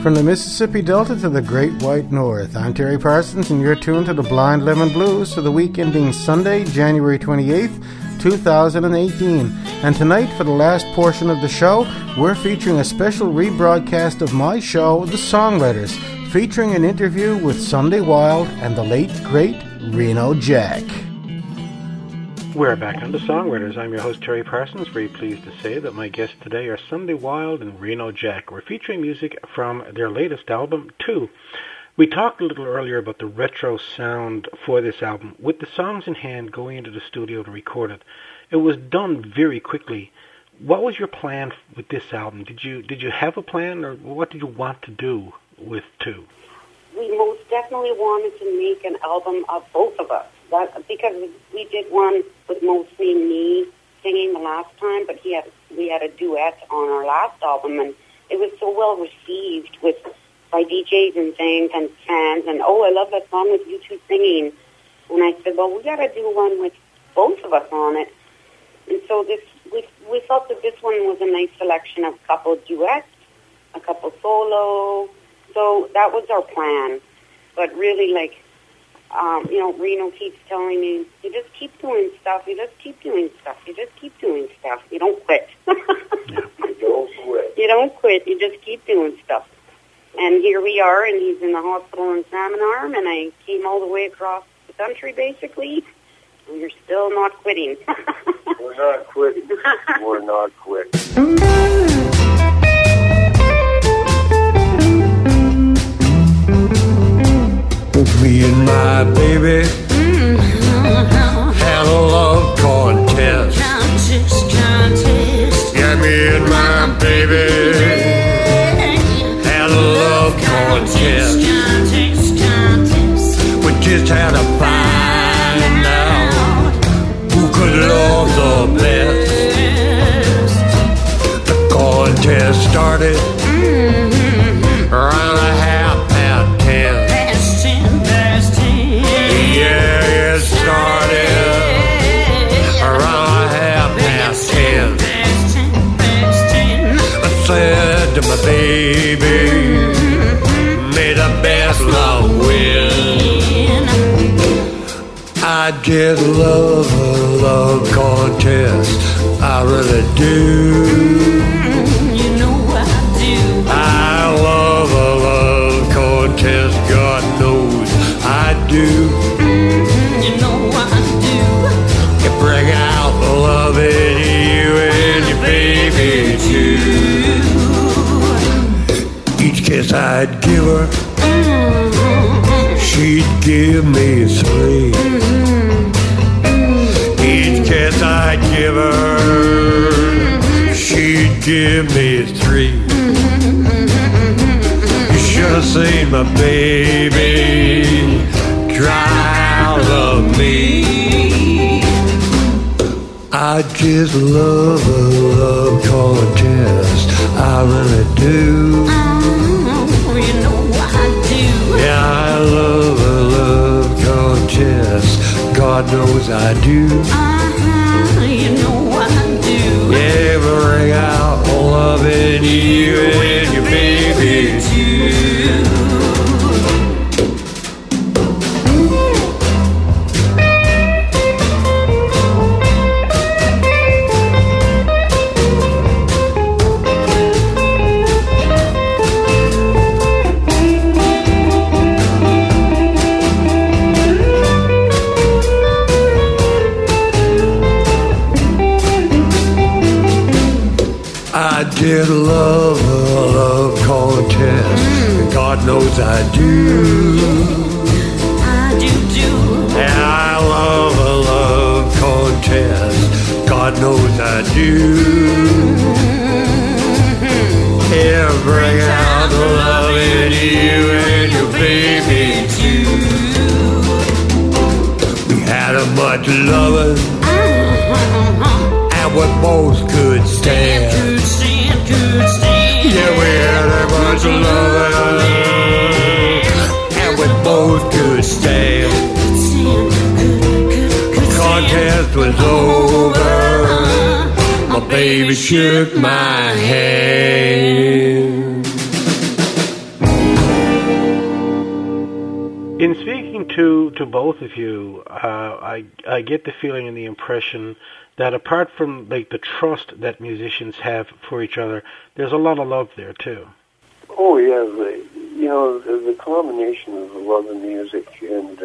From the Mississippi Delta to the Great White North, I'm Terry Parsons, and you're tuned to the Blind Lemon Blues for the week ending Sunday, January 28th, 2018. And tonight, for the last portion of the show, we're featuring a special rebroadcast of my show, The Songwriters, featuring an interview with Sunday Wilde and the late, great Reno Jack. We're back on The Songwriters. I'm your host, Terry Parsons. Very pleased to say that my guests today are Sunday Wilde and Reno Jack. We're featuring music from their latest album, 2. We talked a little earlier about the retro sound for this album. With the songs in hand, going into the studio to record it, it was done very quickly. What was your plan with this album? Did you have a plan, or what did you want to do with 2? We most definitely wanted to make an album of both of us. Because we did one with mostly me singing the last time, but we had a duet on our last album, and it was so well received by DJs and things and fans, and I love that song with you two singing. And I said, well, we got to do one with both of us on it. And so we thought that this one was a nice selection of a couple duets, a couple solo. So that was our plan. But really, Reno keeps telling me, you just keep doing stuff, you just keep doing stuff, you just keep doing stuff. You don't quit. You don't quit. You don't quit, you just keep doing stuff. And here we are, and he's in the hospital in Salmon Arm, and I came all the way across the country, basically, and you're still not quitting. We're not quitting. We're not quitting. Me and my baby had a love contest. Yeah, me and my baby had a love contest. We just had to find out who could love the best. The contest started around a 10:30. Yeah, it started around 10:30. I said to my baby, may the best love win. I just love a love contest, I really do. You know I do. I love a love contest, God knows I do. You know I do. You bring out the love in you and your baby too. Each kiss I'd give her, she'd give me 3. Each kiss I'd give her, she'd give me 3. You should have seen my baby cry out of me. I just love a love contest, I really do. You know I do. Yeah, I love a love contest, God knows I do. You know I do. Yeah, bring out love in you and your baby too. I did love a love contest, and God knows I do. I do. Yeah, I love a love contest, God knows I do. Yeah, bring out the love in you and your baby too. We had a much loving, and we both could stand. Yeah, we had a bunch of loving, and we both could stand. The contest was over, my baby shook my hand. speaking to both of you, I get the feeling and the impression that apart from like the trust that musicians have for each other, there's a lot of love there too. Oh yeah, the combination of the love of music and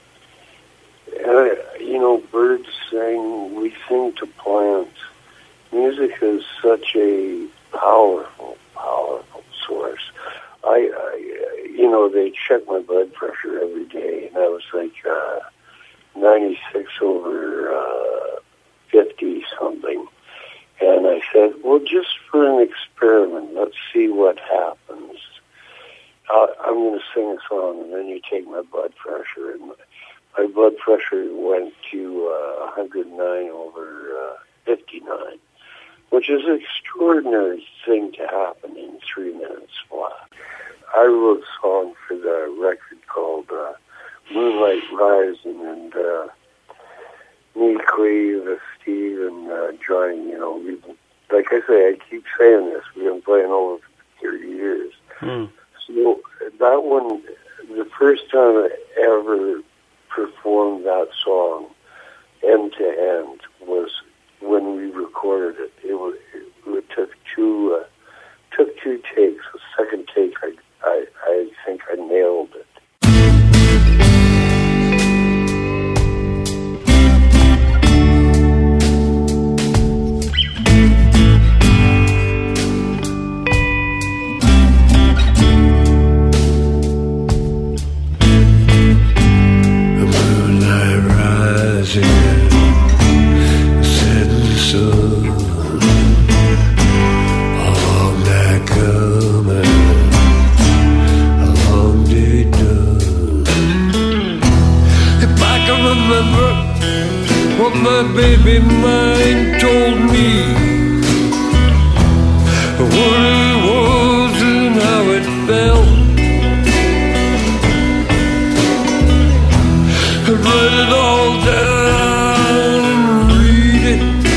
birds sing, we sing to plants. Music is such a powerful source. They check my blood pressure every day, and I was like 96 over 50 something. And I said, well, just for an experiment, let's see what happens. I'm going to sing a song, and then you take my blood pressure. And my blood pressure went to 109 over 59, which is an extraordinary thing to happen in 3 minutes flat. I wrote a song for the record called Moonlight Rising, and me, Cleve, Steve, and Johnny, like I say, I keep saying this, we've been playing over 30 years. So that one, the first time I ever performed that song end to end was when we recorded it. It took two takes. The second take, I think I nailed it. What my baby mind told me, what it was and how it felt. I'd write it all down and read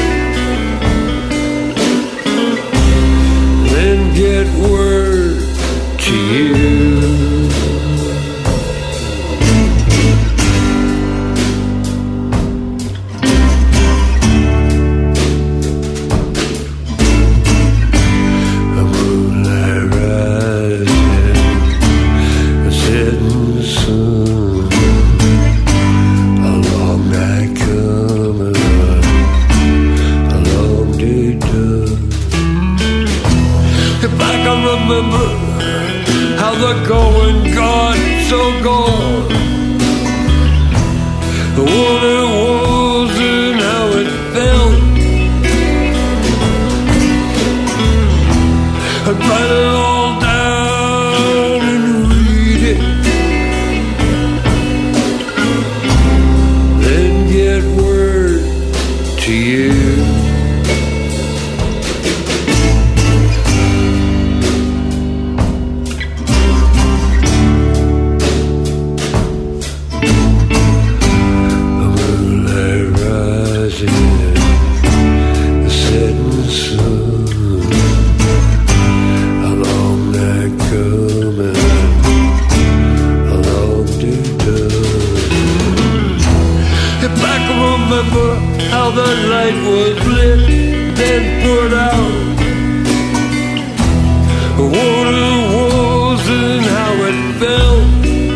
it, then get word to you. Remember how the going got so gone, what it was and how it felt. I'd write it all down and read it, then get word to you. Remember how the light was lit, then put out, what it was and how it felt.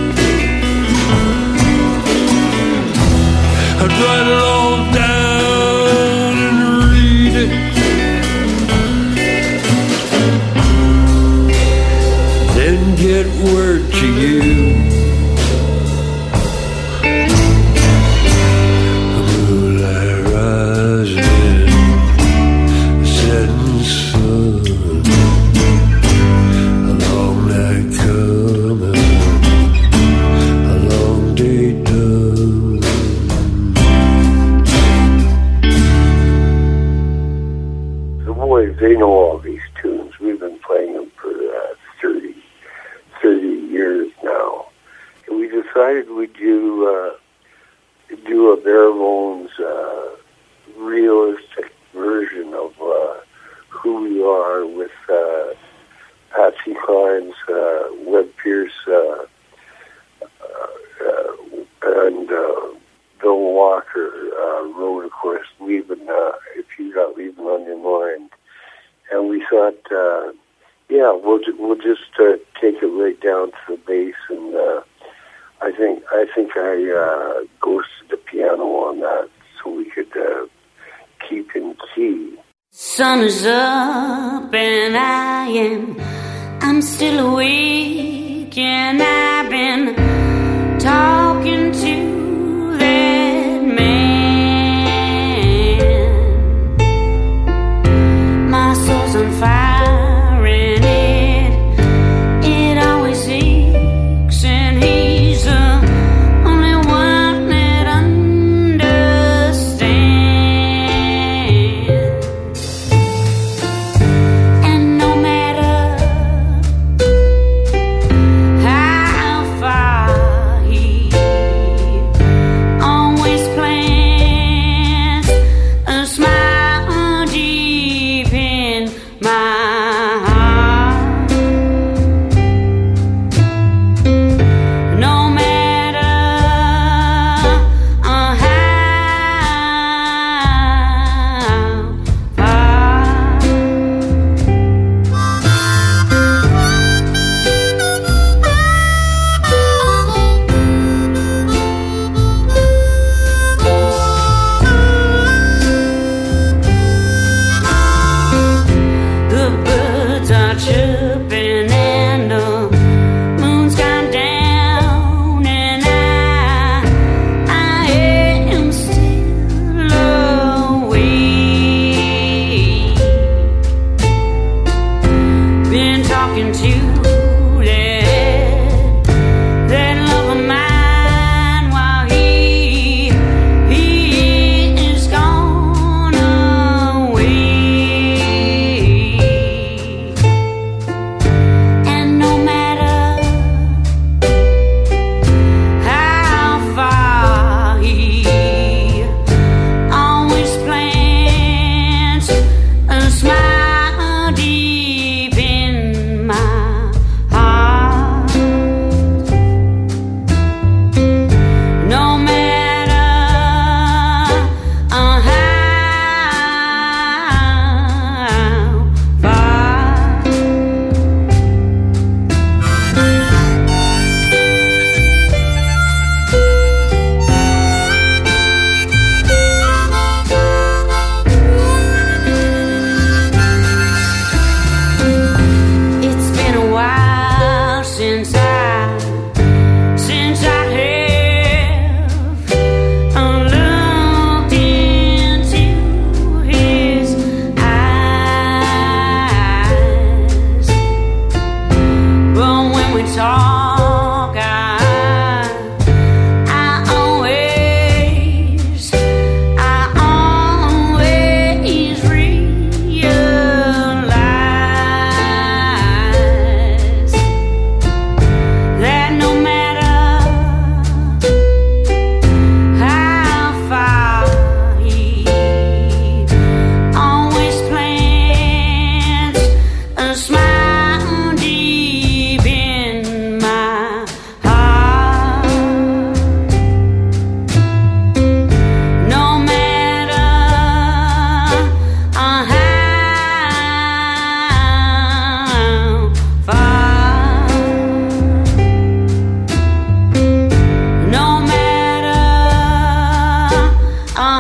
I'd write it all down and read it, then get word to you. They know all these tunes. We've been playing them for 30 years now. And we decided we'd do a bare bones, realistic version of who we are with Patsy Cline's, Webb Pierce and Bill Walker wrote, of course, leaving, if you got leaving on your mind. And we thought, we'll just take it right down to the bass, and I think I ghosted the piano on that so we could keep in key. Sun is up and I'm still awake, and I've been talking to that man. My soul's on fire and it always aches, and he's the only one that understands. And no matter how far he always plants a smile deep in my heart. No matter how far. The birds are chirping and the moon's gone down, and I am still awake. Been talking to that love of mine while he is gone away. And no matter how far he always plants a smile deep in my heart. No matter how far. It's been a while since I have looked into his eyes. But when we talk, I always realize that no matter how far he always plants a smile deep in my heart. No matter how far. No matter how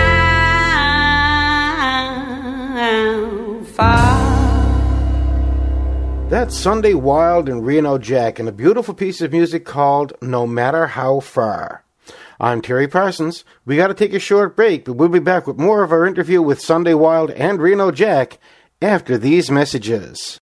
far. That's Sunday Wild and Reno Jack and a beautiful piece of music called No Matter How Far. I'm Terry Parsons. We got to take a short break, but we'll be back with more of our interview with Sunday Wild and Reno Jack after these messages.